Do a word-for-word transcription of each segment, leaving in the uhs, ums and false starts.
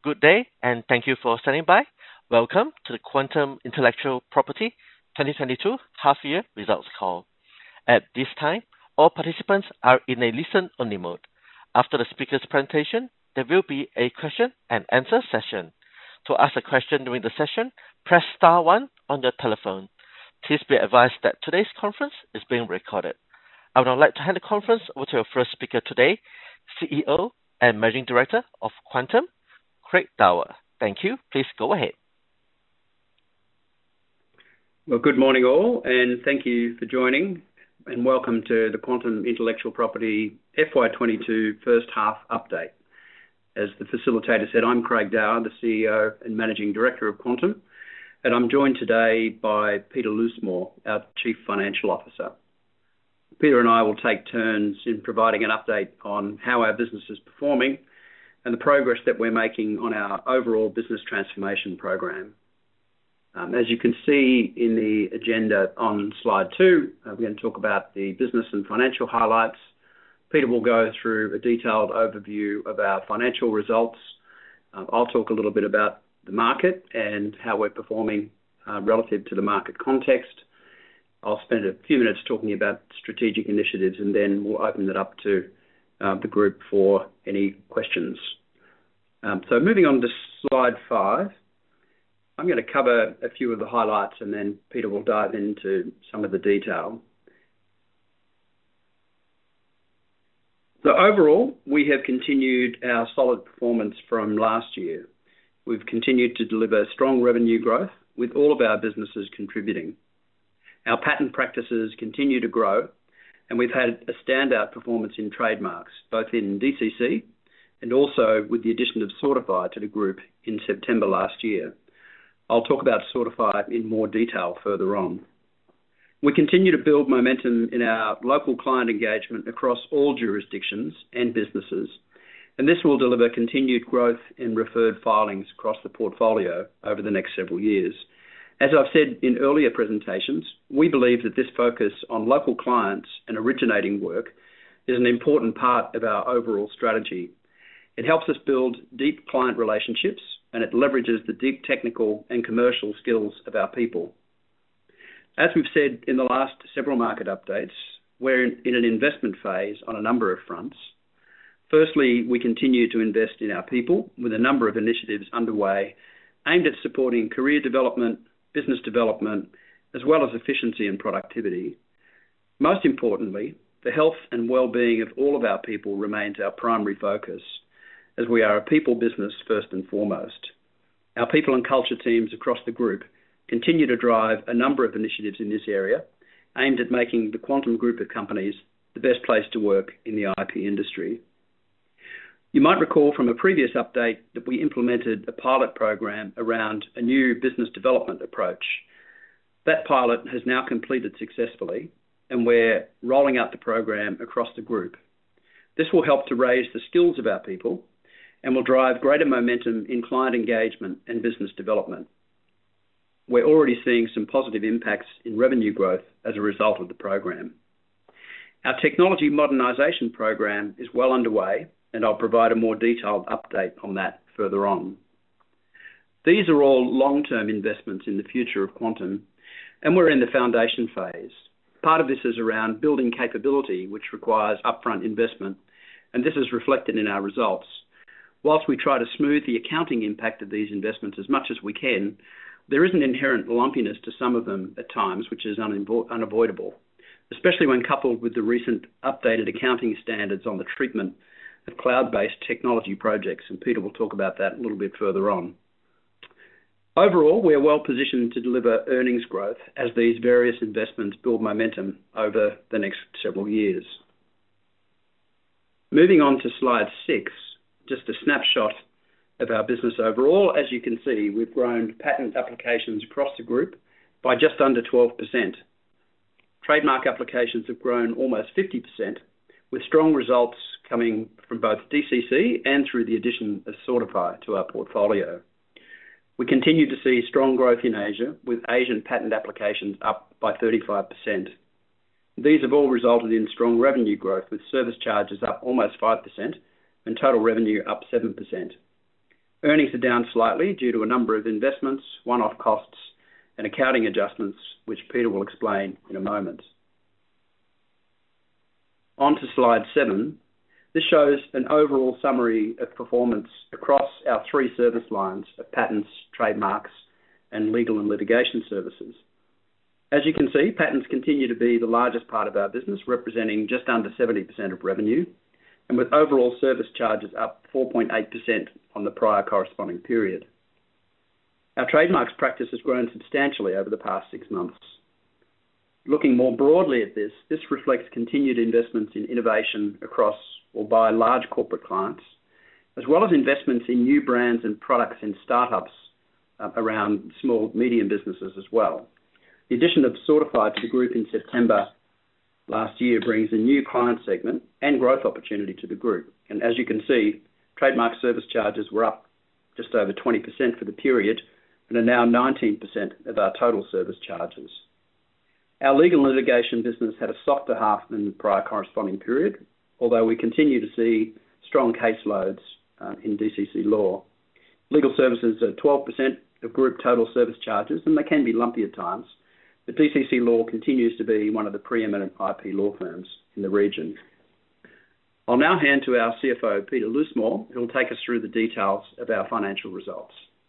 Good day, and thank you for standing by. Welcome to the Quantum Intellectual Property twenty twenty-two half-year results call. At this time, all participants are in a listen-only mode. After the speaker's presentation, there will be a question and answer session. To ask a question during the session, press star one on your telephone. Please be advised that today's conference is being recorded. I would now like to hand the conference over to our first speaker today, C E O and Managing Director of Quantum, Craig Dower. Thank you. Please go ahead. Well, good morning all, and thank you for joining, and welcome to the Quantum Intellectual Property F Y twenty-two first half update. As the facilitator said, I'm Craig Dower, the C E O and Managing Director of Quantum, and I'm joined today by Peter Loosemore, our Chief Financial Officer. Peter and I will take turns in providing an update on how our business is performing and the progress that we're making on our overall business transformation program. Um, as you can see in the agenda on slide two, uh, we're going to talk about the business and financial highlights. Peter will go through a detailed overview of our financial results. Uh, I'll talk a little bit about the market and how we're performing uh, relative to the market context. I'll spend a few minutes talking about strategic initiatives, and then we'll open it up to uh, the group for any questions. Um, so moving on to slide five, I'm going to cover a few of the highlights, and then Peter will dive into some of the detail. So overall, we have continued our solid performance from last year. We've continued to deliver strong revenue growth with all of our businesses contributing. Our patent practices continue to grow, and we've had a standout performance in trademarks, both in D C C and also with the addition of Sortify to the group in September last year. I'll talk about Sortify in more detail further on. We continue to build momentum in our local client engagement across all jurisdictions and businesses, and this will deliver continued growth in referred filings across the portfolio over the next several years. As I've said in earlier presentations, we believe that this focus on local clients and originating work is an important part of our overall strategy. It helps us build deep client relationships, and it leverages the deep technical and commercial skills of our people. As we've said in the last several market updates, we're in an investment phase on a number of fronts. Firstly, we continue to invest in our people with a number of initiatives underway aimed at supporting career development, business development, as well as efficiency and productivity. Most importantly, the health and well-being of all of our people remains our primary focus, as we are a people business first and foremost. Our people and culture teams across the group continue to drive a number of initiatives in this area aimed at making the Quantum Group of companies the best place to work in the I P industry. You might recall from a previous update that we implemented a pilot program around a new business development approach. That pilot has now completed successfully, and we're rolling out the program across the group. This will help to raise the skills of our people and will drive greater momentum in client engagement and business development. We're already seeing some positive impacts in revenue growth as a result of the program. Our technology modernisation program is well underway, and I'll provide a more detailed update on that further on. These are all long-term investments in the future of Quantum, and we're in the foundation phase. Part of this is around building capability, which requires upfront investment, and this is reflected in our results. Whilst we try to smooth the accounting impact of these investments as much as we can, there is an inherent lumpiness to some of them at times, which is unavo- unavoidable, especially when coupled with the recent updated accounting standards on the treatment of cloud-based technology projects, and Peter will talk about that a little bit further on. Overall, we are well positioned to deliver earnings growth as these various investments build momentum over the next several years. Moving on to slide six, just a snapshot of our business overall. As you can see, we've grown patent applications across the group by just under twelve percent. Trademark applications have grown almost fifty percent, with strong results coming from both D C C and through the addition of Sortify to our portfolio. We continue to see strong growth in Asia, with Asian patent applications up by thirty-five percent. These have all resulted in strong revenue growth, with service charges up almost five percent and total revenue up seven percent. Earnings are down slightly due to a number of investments, one-off costs, and accounting adjustments, which Peter will explain in a moment. On to slide seven. This shows an overall summary of performance across our three service lines of patents, trademarks, and legal and litigation services. As you can see, patents continue to be the largest part of our business, representing just under seventy percent of revenue, and with overall service charges up four point eight percent on the prior corresponding period. Our trademarks practice has grown substantially over the past six months. Looking more broadly at this, this reflects continued investments in innovation across or by large corporate clients, as well as investments in new brands and products in startups uh, around small, medium businesses as well. The addition of Sortified to the group in September last year brings a new client segment and growth opportunity to the group. And as you can see, trademark service charges were up just over twenty percent for the period and are now nineteen percent of our total service charges. Our legal and litigation business had a softer half than the prior corresponding period, although we continue to see strong caseloads uh, in D C C law. Legal services are twelve percent of group total service charges, and they can be lumpy at times, but D C C law continues to be one of the preeminent I P law firms in the region. I'll now hand to our C F O, Peter Loosemore, who will take us through the details of our financial results.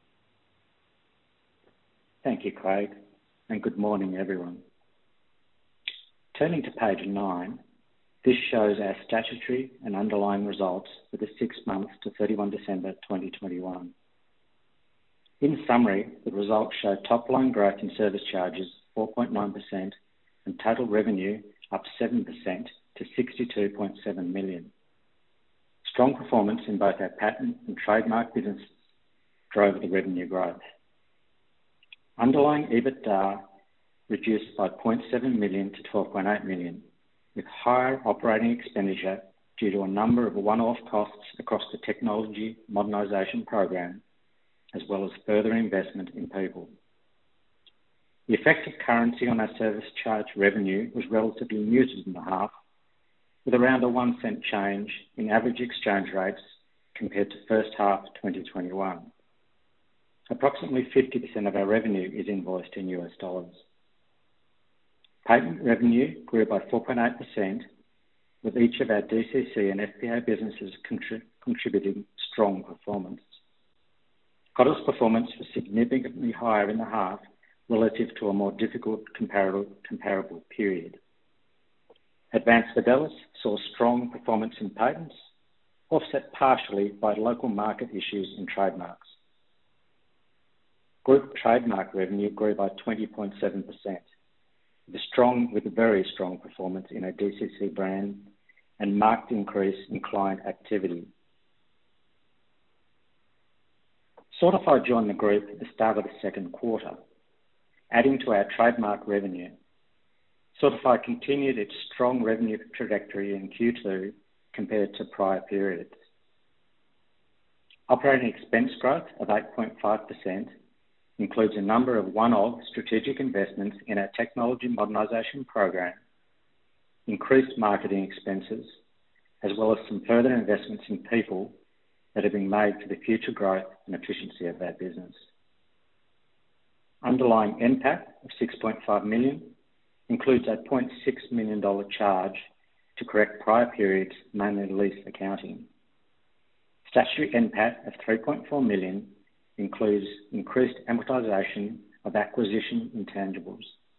Thank you, Craig, and good morning, everyone. Turning to page nine, this shows our statutory and underlying results for the six months to thirty-first December twenty twenty-one. In summary, the results show top-line growth in service charges four point nine percent and total revenue up seven percent to sixty-two point seven million. Strong performance in both our patent and trademark businesses drove the revenue growth. Underlying EBITDA reduced by zero point seven million to twelve point eight million, with higher operating expenditure due to a number of one-off costs across the technology modernisation program, as well as further investment in people. The effect of currency on our service charge revenue was relatively muted in the half, with around a one cent change in average exchange rates compared to first half twenty twenty-one. Approximately fifty percent of our revenue is invoiced in U S dollars. Patent revenue grew by four point eight percent, with each of our D C C and F P A businesses contrib- contributing strong performance. Qantas performance was significantly higher in the half relative to a more difficult comparable, comparable period. Advanced Fidelis saw strong performance in patents, offset partially by local market issues in trademarks. Group trademark revenue grew by twenty point seven percent, with a strong, with a very strong performance in our D C C brand and marked increase in client activity. Sortified joined the group at the start of the second quarter, adding to our trademark revenue. Sortified continued its strong revenue trajectory in Q two compared to prior periods. Operating expense growth of eight point five percent includes a number of one-off strategic investments in our technology modernisation program, increased marketing expenses, as well as some further investments in people that have been made for the future growth and efficiency of our business. Underlying N PAT of six point five million includes a zero point six million dollars charge to correct prior periods, mainly lease accounting. Statutory N PAT of three point four million includes increased amortisation of acquisition intangibles.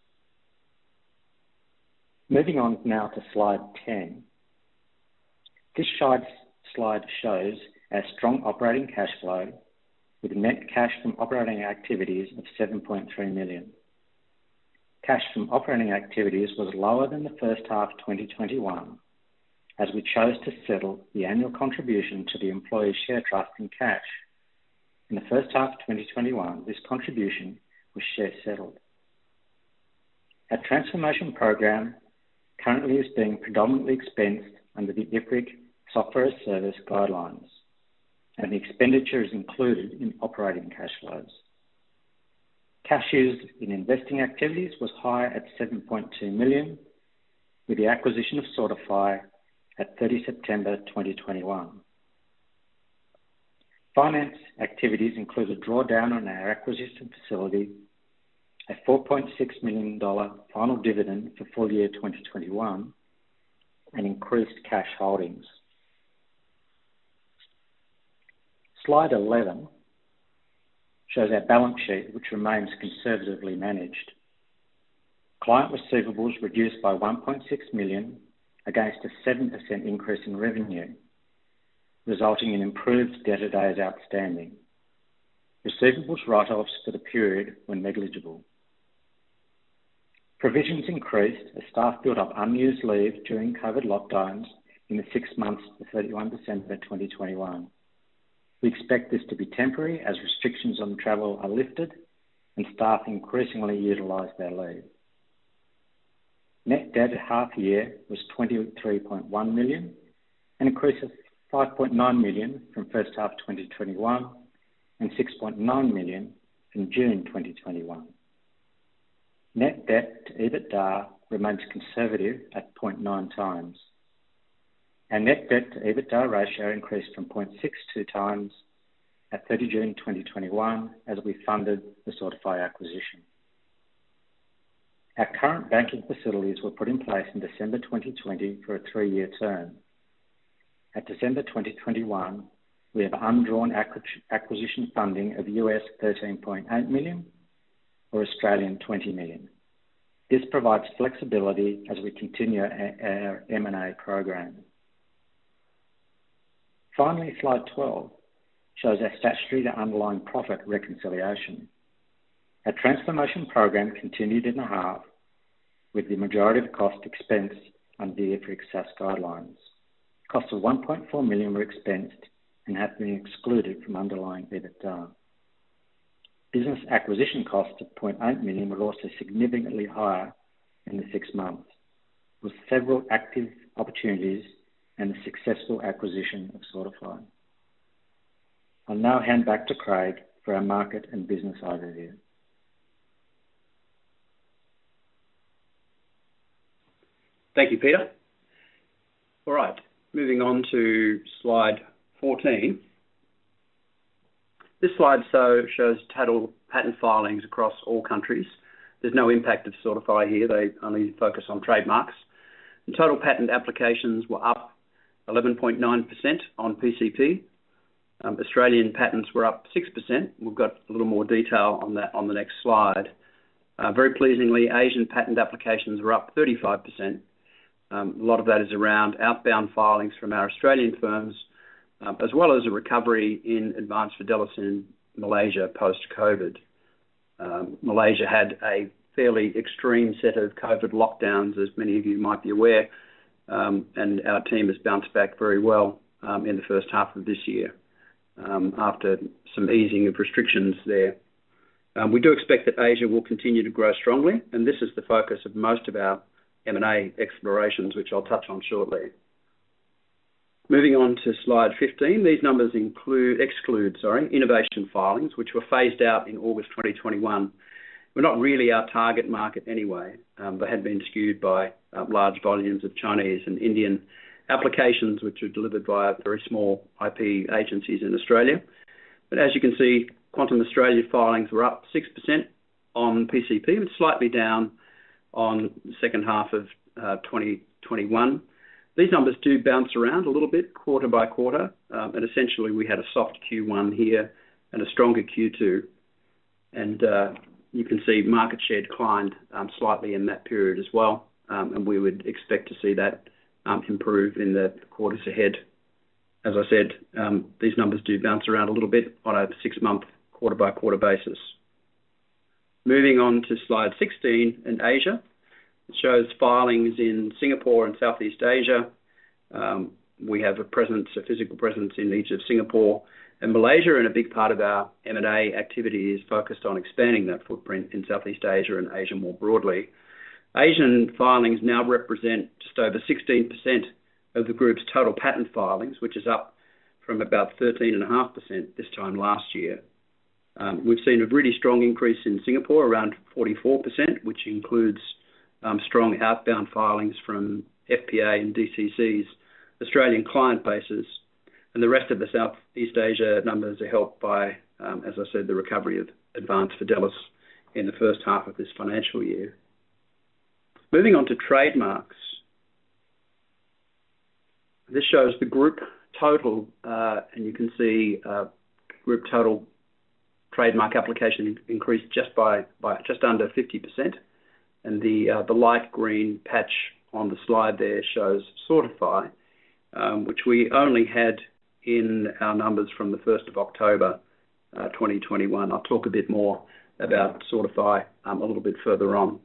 Moving on now to slide ten. This slide shows our strong operating cash flow with net cash from operating activities of seven point three million. Cash from operating activities was lower than the first half twenty twenty-one, as we chose to settle the annual contribution to the employee share trust in cash. In the first half of twenty twenty-one, this contribution was share settled. Our transformation program currently is being predominantly expensed under the I F R I C Software as Service guidelines, and the expenditure is included in operating cash flows. Cash used in investing activities was higher at seven point two million, with the acquisition of Sortify at thirtieth September twenty twenty-one. Finance activities include a drawdown on our acquisition facility, a four point six million dollars final dividend for full year twenty twenty-one, and increased cash holdings. Slide eleven shows our balance sheet, which remains conservatively managed. Client receivables reduced by one point six million dollars against a seven percent increase in revenue, resulting in improved debtor days outstanding. Receivables write-offs for the period were negligible. Provisions increased as staff built up unused leave during COVID lockdowns in the six months to thirty-first December twenty twenty-one. We expect this to be temporary as restrictions on travel are lifted and staff increasingly utilise their leave. Net debt at half year was twenty-three point one million dollars, an increase of five point nine million dollars from first half twenty twenty-one and six point nine million dollars from June twenty twenty-one. Net debt to EBITDA remains conservative at zero point nine times. Our net debt to EBITDA ratio increased from zero point six two times at thirtieth June twenty twenty-one as we funded the Sortify acquisition. Our current banking facilities were put in place in December twenty twenty for a three-year term. At December twenty twenty-one, we have undrawn acquisition funding of U S thirteen point eight million dollars or Australian twenty million dollars. This provides flexibility as we continue our M and A program. Finally, slide twelve shows our statutory to underlying profit reconciliation. Our transformation program continued in the half, with the majority of cost expense under the I F R S S guidelines. Costs of one point four million dollars were expensed and have been excluded from underlying EBITDA. Business acquisition costs of zero point eight million dollars were also significantly higher in the six months, with several active opportunities and the successful acquisition of Sortify. I'll now hand back to Craig for our market and business overview. Thank you, Peter. All right, moving on to slide fourteen. This slide so shows total patent filings across all countries. There's no impact of Sortify here. They only focus on trademarks. And total patent applications were up eleven point nine percent on P C P. Um, Australian patents were up six percent. We've got a little more detail on that on the next slide. Uh, very pleasingly, Asian patent applications were up thirty-five percent. Um, a lot of that is around outbound filings from our Australian firms, um, as well as a recovery in advanced fidelis in Malaysia post-COVID. Um, Malaysia had a fairly extreme set of COVID lockdowns, as many of you might be aware, um, and our team has bounced back very well um, in the first half of this year um, after some easing of restrictions there. Um, we do expect that Asia will continue to grow strongly, and this is the focus of most of our M and A explorations, which I'll touch on shortly. Moving on to slide fifteen, these numbers include, exclude sorry, innovation filings, which were phased out in August twenty twenty-one. We're not really our target market anyway, um, but had been skewed by uh, large volumes of Chinese and Indian applications, which are delivered by very small I P agencies in Australia. But as you can see, Quantum Australia filings were up six percent on P C P and slightly down on the second half of uh, twenty twenty-one. These numbers do bounce around a little bit quarter by quarter, um, and essentially we had a soft Q one here and a stronger Q two. And uh, you can see market share declined um, slightly in that period as well, um, and we would expect to see that um, improve in the quarters ahead. As I said, um, these numbers do bounce around a little bit on a six-month quarter by quarter basis. Moving on to slide sixteen in Asia. It shows filings in Singapore and Southeast Asia. Um, we have a presence, a physical presence in each of Singapore and Malaysia, and a big part of our M and A activity is focused on expanding that footprint in Southeast Asia and Asia more broadly. Asian filings now represent just over sixteen percent of the group's total patent filings, which is up from about thirteen point five percent this time last year. Um, we've seen a really strong increase in Singapore, around forty-four percent, which includes um, strong outbound filings from F P A and D C C's Australian client bases, and the rest of the Southeast Asia numbers are helped by, um, as I said, the recovery of Advance Fidelis in the first half of this financial year. Moving on to trademarks. This shows the group total, uh, and you can see uh, group total trademark application increased just by, by just under fifty percent, and the uh, the light green patch on the slide there shows Sortify, um, which we only had in our numbers from the first of October uh, twenty twenty-one. I'll talk a bit more about Sortify um, a little bit further on.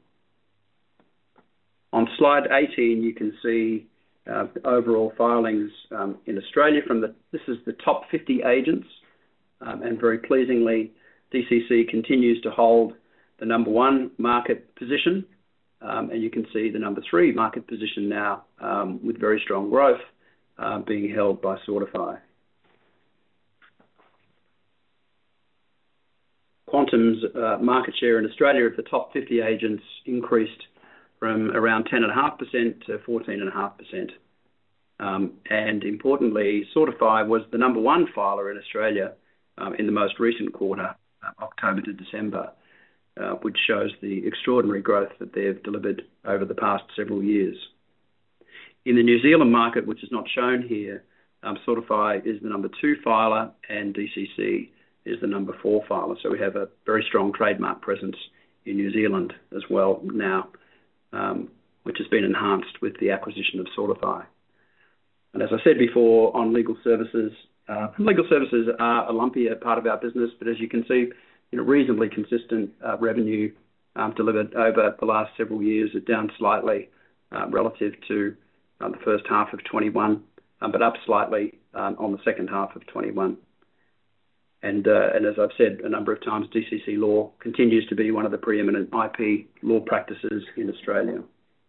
On slide eighteen, you can see uh, the overall filings um, in Australia from the, this is the top fifty agents, um, and very pleasingly, D C C continues to hold the number one market position, um, and you can see the number three market position now um, with very strong growth uh, being held by Sortify. Quantum's uh, market share in Australia of the top fifty agents increased from around ten point five percent to fourteen point five percent. Um, and importantly, Sortify was the number one filer in Australia um, in the most recent quarter, uh, October to December, uh, which shows the extraordinary growth that they've delivered over the past several years. In the New Zealand market, which is not shown here, um, Sortify is the number two filer and D C C is the number four filer. So we have a very strong trademark presence in New Zealand as well now, um, which has been enhanced with the acquisition of Sortify. And as I said before, on legal services, uh, legal services are a lumpier part of our business, but as you can see, you know, reasonably consistent uh, revenue um, delivered over the last several years, is down slightly uh, relative to uh, the first half of twenty-one, um, but up slightly um, on the second half of twenty-one. And, uh, and as I've said a number of times, D C C law continues to be one of the preeminent I P law practices in Australia.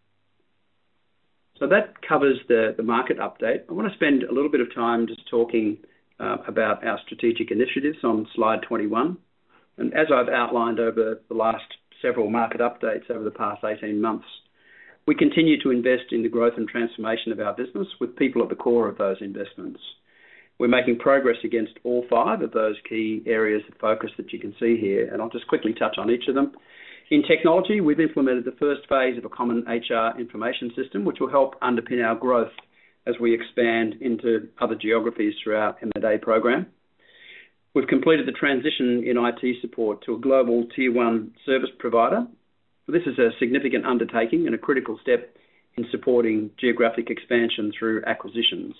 So that covers the, the market update. I want to spend a little bit of time just talking uh, about our strategic initiatives on slide twenty-one. And as I've outlined over the last several market updates over the past eighteen months, we continue to invest in the growth and transformation of our business with people at the core of those investments. We're making progress against all five of those key areas of focus that you can see here, and I'll just quickly touch on each of them. In technology, we've implemented the first phase of a common H R information system, which will help underpin our growth as we expand into other geographies through our M and A program. We've completed the transition in I T support to a global tier one service provider. This is a significant undertaking and a critical step in supporting geographic expansion through acquisitions.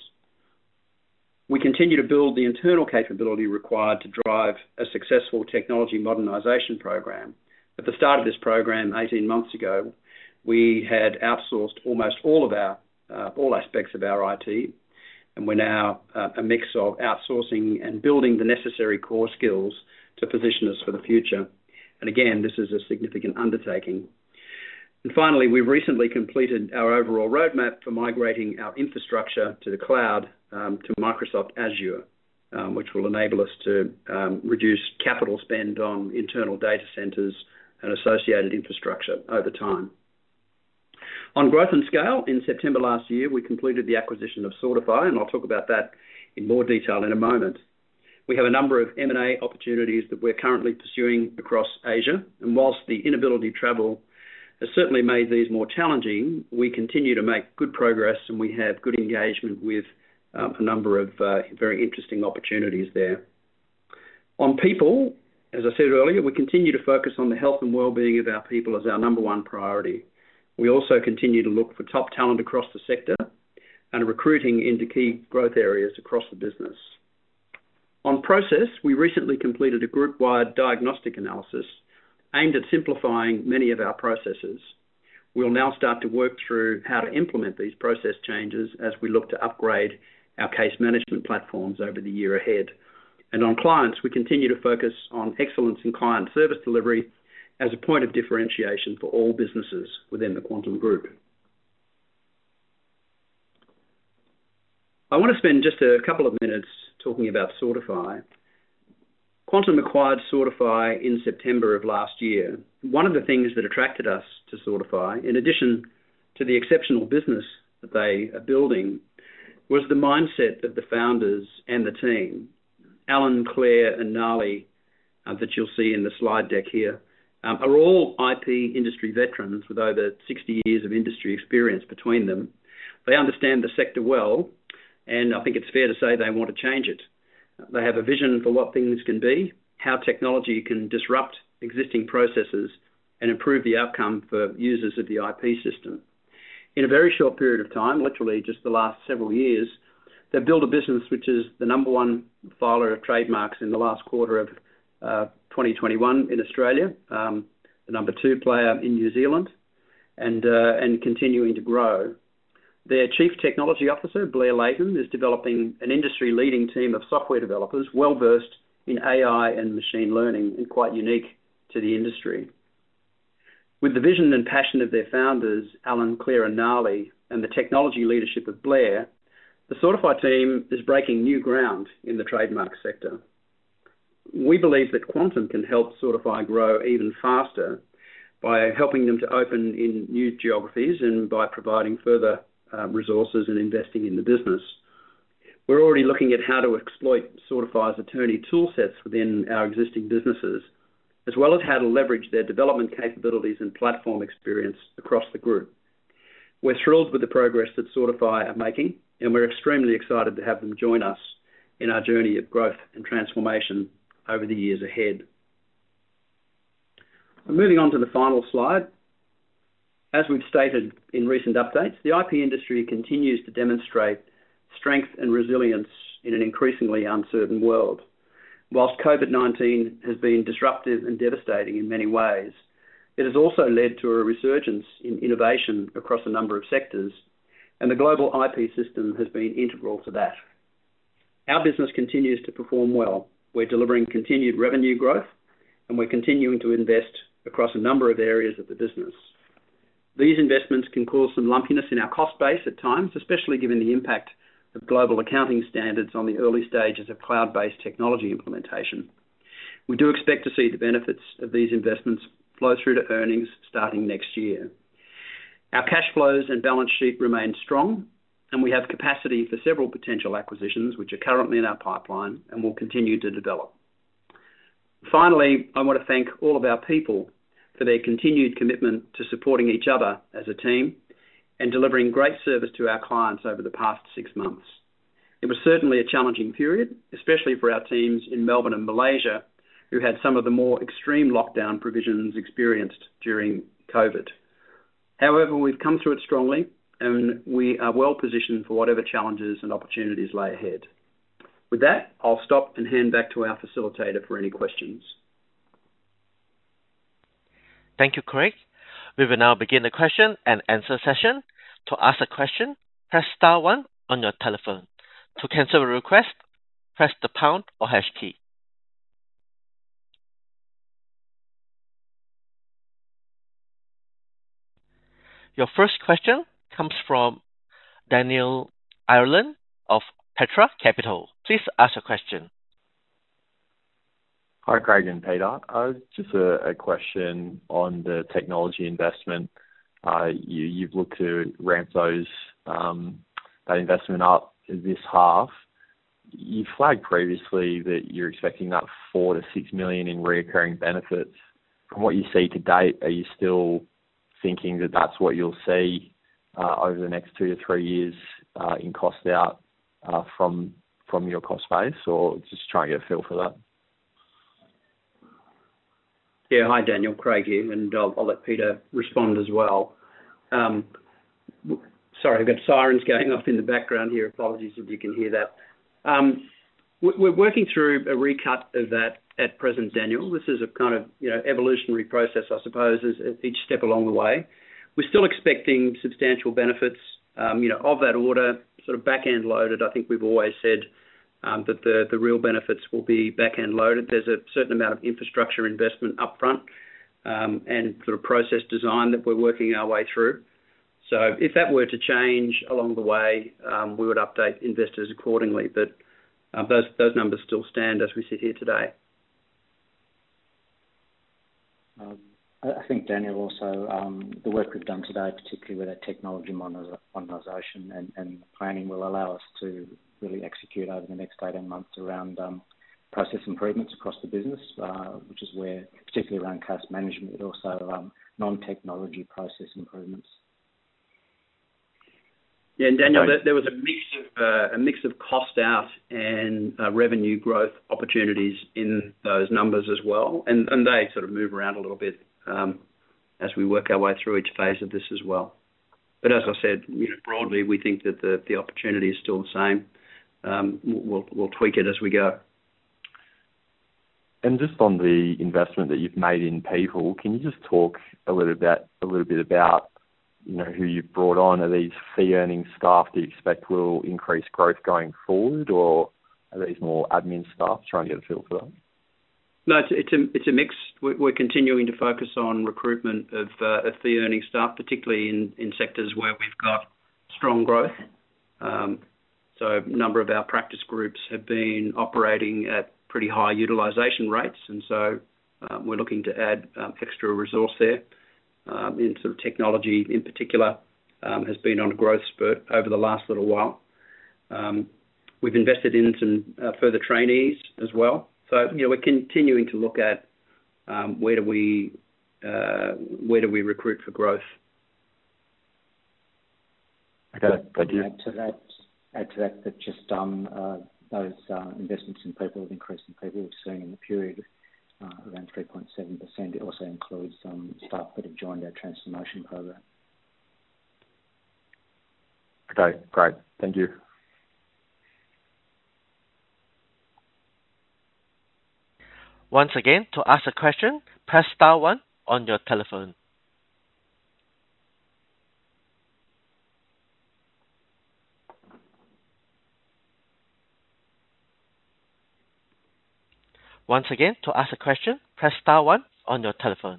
We continue to build the internal capability required to drive a successful technology modernisation program. At the start of this program, eighteen months ago, we had outsourced almost all of our, uh, all aspects of our I T, and we're now uh, a mix of outsourcing and building the necessary core skills to position us for the future. And again, this is a significant undertaking. And finally, we've recently completed our overall roadmap for migrating our infrastructure to the cloud um, to Microsoft Azure, um, which will enable us to um, reduce capital spend on internal data centres and associated infrastructure over time. On growth and scale, in September last year, we completed the acquisition of Sortify, and I'll talk about that in more detail in a moment. We have a number of M and A opportunities that we're currently pursuing across Asia, and whilst the inability to travel has certainly made these more challenging, we continue to make good progress and we have good engagement with um, a number of uh, very interesting opportunities there. On people, as I said earlier, we continue to focus on the health and well-being of our people as our number one priority. We also continue to look for top talent across the sector and are recruiting into key growth areas across the business. On process, we recently completed a group-wide diagnostic analysis aimed at simplifying many of our processes. We'll now start to work through how to implement these process changes as we look to upgrade our case management platforms over the year ahead. And on clients, we continue to focus on excellence in client service delivery as a point of differentiation for all businesses within the Quantum Group. I want to spend just a couple of minutes talking about Sortify. Quantum acquired Sortify in September of last year. One of the things that attracted us to Sortify, in addition to the exceptional business that they are building, was the mindset of the founders and the team. Alan, Claire and Nali, uh, that you'll see in the slide deck here, um, are all I P industry veterans with over sixty years of industry experience between them. They understand the sector well, and I think it's fair to say they want to change it. They have a vision for what things can be, how technology can disrupt existing processes and improve the outcome for users of the I P system. In a very short period of time, literally just the last several years, they've built a business which is the number one filer of trademarks in the last quarter of uh, twenty twenty-one in Australia, um, the number two player in New Zealand, and uh, and continuing to grow. Their Chief Technology Officer, Blair Layton, is developing an industry-leading team of software developers well-versed in A I and machine learning and quite unique to the industry. With the vision and passion of their founders, Alan, Claire and Nali, and the technology leadership of Blair, the Sortify team is breaking new ground in the trademark sector. We believe that Quantum can help Sortify grow even faster by helping them to open in new geographies and by providing further uh, resources and investing in the business. We're already looking at how to exploit Sortify's attorney tool sets within our existing businesses, as well as how to leverage their development capabilities and platform experience across the group. We're thrilled with the progress that Sortify are making, and we're extremely excited to have them join us in our journey of growth and transformation over the years ahead. Moving on to the final slide. As we've stated in recent updates, the I P industry continues to demonstrate strength and resilience in an increasingly uncertain world. Whilst COVID nineteen has been disruptive and devastating in many ways, it has also led to a resurgence in innovation across a number of sectors, and the global I P system has been integral to that. Our business continues to perform well. We're delivering continued revenue growth, and we're continuing to invest across a number of areas of the business. These investments can cause some lumpiness in our cost base at times, especially given the impact of global accounting standards on the early stages of cloud-based technology implementation. We do expect to see the benefits of these investments flow through to earnings starting next year. Our cash flows and balance sheet remain strong, and we have capacity for several potential acquisitions which are currently in our pipeline and will continue to develop. Finally, I want to thank all of our people for their continued commitment to supporting each other as a team and delivering great service to our clients over the past six months. It was certainly a challenging period, especially for our teams in Melbourne and Malaysia, who had some of the more extreme lockdown provisions experienced during COVID. However, we've come through it strongly, and we are well positioned for whatever challenges and opportunities lay ahead. With that, I'll stop and hand back to our facilitator for any questions. Thank you, Craig. We will now begin the question and answer session. To ask a question, press star one on your telephone. To cancel a request, press the pound or hash key. Your first question comes from Daniel Ireland of Petra Capital. Please ask your question. Hi, Craig and Peter. Uh, just a, a question on the technology investment. Uh, you, you've looked to ramp those um, that investment up this half. You flagged previously that you're expecting that four to six million in recurring benefits. From what you see to date, are you still thinking that that's what you'll see uh, over the next two to three years uh, in cost out uh, from from your cost base, or just trying to get a feel for that? Yeah, hi Daniel, Craig here, and I'll, I'll let Peter respond as well. Um, sorry, I've got sirens going off in the background here. Apologies if you can hear that. Um, we're working through a recut of that at present, Daniel. This is a kind of you know evolutionary process, I suppose, as each step along the way. We're still expecting substantial benefits, um, you know, of that order, sort of back-end loaded. I think we've always said Um, that the, the real benefits will be back-end loaded. There's a certain amount of infrastructure investment upfront um, and sort of process design that we're working our way through. So if that were to change along the way, um, we would update investors accordingly. But uh, those those numbers still stand as we sit here today. Um, I think, Daniel, also um, the work we've done today, particularly with our technology modernisation and, and planning, will allow us to really execute over the next eighteen months around um, process improvements across the business, uh, which is where, particularly around cash management, but also um, non-technology process improvements. Yeah, and Daniel, Okay. there, there was a mix of uh, a mix of cost out and uh, revenue growth opportunities in those numbers as well, and and they sort of move around a little bit um, as we work our way through each phase of this as well. But as I said, you know, broadly, we think that the the opportunity is still the same. Um, we'll we'll tweak it as we go. And just on the investment that you've made in people, can you just talk a little bit a little bit about, you know, who you've brought on? Are these fee-earning staff that you expect will increase growth going forward, or are these more admin staff? Trying to get a feel for that. No, it's, it's a it's a mix. We're, we're continuing to focus on recruitment of, uh, of fee-earning staff, particularly in, in sectors where we've got strong growth. Um, so a number of our practice groups have been operating at pretty high utilisation rates, and so um, we're looking to add um, extra resource there. Um, in sort of technology in particular, um, has been on a growth spurt over the last little while. Um, we've invested in some uh, further trainees as well. So, you know, we're continuing to look at um, where do we uh, where do we recruit for growth. Okay, thank you. Add to that, add to that, that just um, uh, those uh, investments in people, the increase in people we've seen in the period, uh, around three point seven percent. It also includes um, staff that have joined our transformation program. Okay, great. Thank you. Once again, to ask a question, press star one on your telephone. Once again, to ask a question, press star one on your telephone.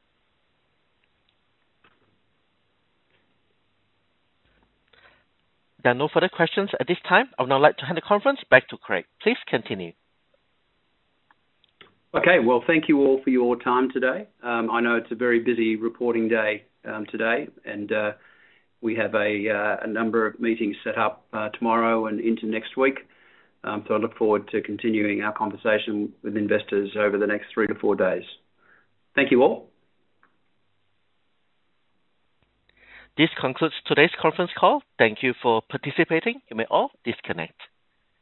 There are no further questions at this time. I would now like to hand the conference back to Craig. Please continue. Okay, well, thank you all for your time today. Um, I know it's a very busy reporting day um, today, and uh, we have a, uh, a number of meetings set up uh, tomorrow and into next week. Um, so I look forward to continuing our conversation with investors over the next three to four days. Thank you all. This concludes today's conference call. Thank you for participating. You may all disconnect.